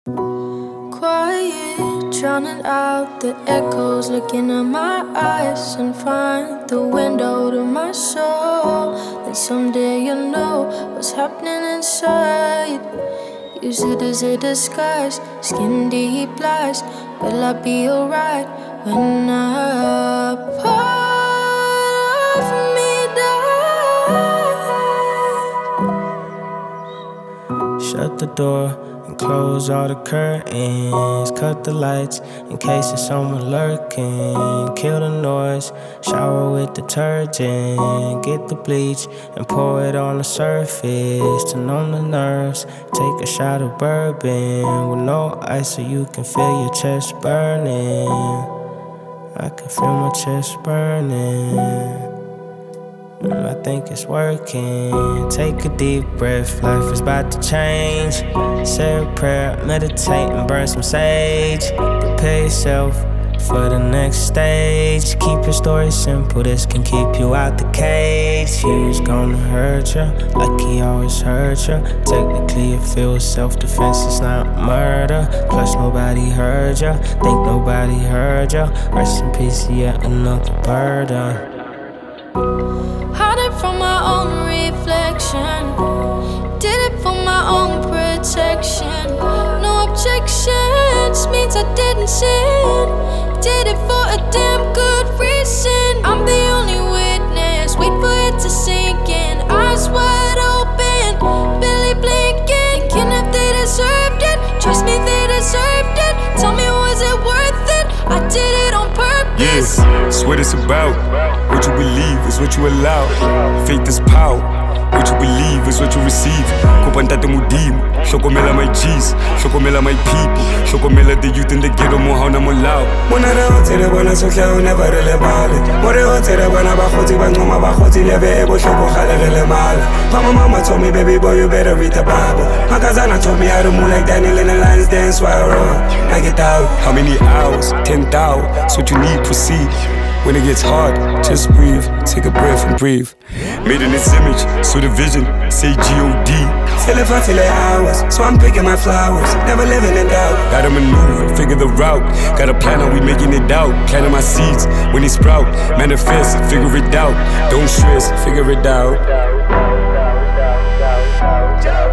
Quiet, drowning out the echoes, looking in my eyes and find the window to my soul. Then someday you'll know what's happening inside. Use it as a disguise, skin deep lies. Will I be alright when a part of me dies? Shut the door and close all the curtains. Cut the lights in case there's someone lurking. Kill the noise, shower with detergent. Get the bleach and pour it on the surface to numb the nerves. Take a shot of bourbon with no ice so you can feel your chest burning. I can feel my chest burning. I think it's working. Take a deep breath, life is about to change. Say a prayer, meditate and burn some sage. Prepare yourself for the next stage. Keep your story simple, this can keep you out the cage. Fear's gonna hurt ya, like he always hurt ya. Technically it feels self-defense, it's not murder. Plus nobody heard ya, think nobody heard ya. Rest in peace, yet another burden. Hide it from my own reflection. Did it for my own protection. No objections means I didn't sin. Did it for a damn good reason. I'm the only witness. Wait for it to sink in. Eyes wide open, barely blinking. Thinking if they deserved it. Trust me, they deserved it. Tell me, was it worth it? I did it on purpose. Yes, it's what it's about. What you believe is what you allow. Faith is power. What you believe is what you receive. Kopa ntate modimo, hlokomela my G's, hlokomela my people, hlokomela the youth in the ghetto mo ha ona molao. Mona re ho tsere bona sohle o never re lebale. Mo re ho tsere bona ba khotsi ba ncoma ba khotsi lebe e bohloko khale re le mala. Mama told me, baby boy, you better read the Bible. Makazana told me how to move like Daniel in the Lions Den, so I run, I get out. How many hours? 10,000. That's what you need, proceed. When it gets hard, just breathe, take a breath and breathe. Made in His image, so the vision, say G-O-D. Till if I feel like hours, so I'm picking my flowers, never living in doubt. Gotta maneuver, figure the route. Got a plan, how we making it out. Planting my seeds, when they sprout. Manifest, figure it out. Don't stress, figure it out.